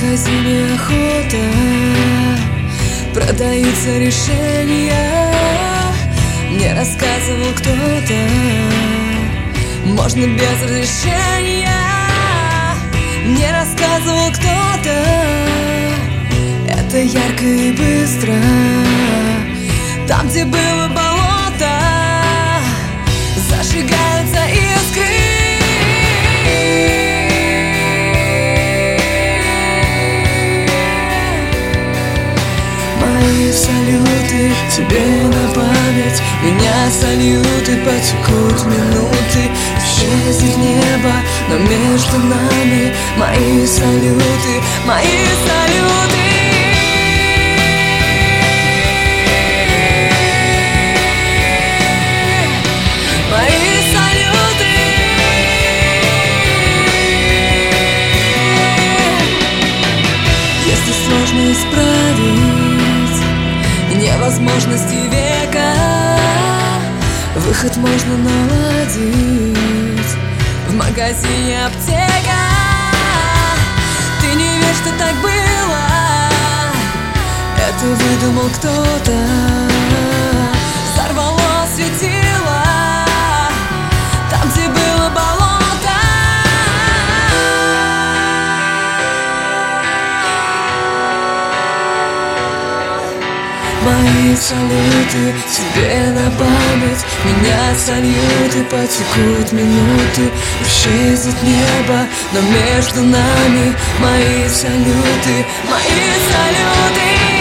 магазине охота продаются решения. Мне рассказывал кто-то, можно без разрешения. Мне рассказывал кто-то, это ярко и быстро. Там, где было болото, зажигаются искры. Мои салюты тебе на память, меня салюты потекут минуты. Исчезнет небо, но между нами мои салюты, мои салюты. Сложно исправить невозможности века, выход можно наладить в магазине аптека. Ты не веришь, что так было, это выдумал кто-то. Сорвало светило там, где было болото. Мои салюты тебе на память, меня салюты потекут минуты. Исчезнет небо, но между нами мои салюты, мои салюты.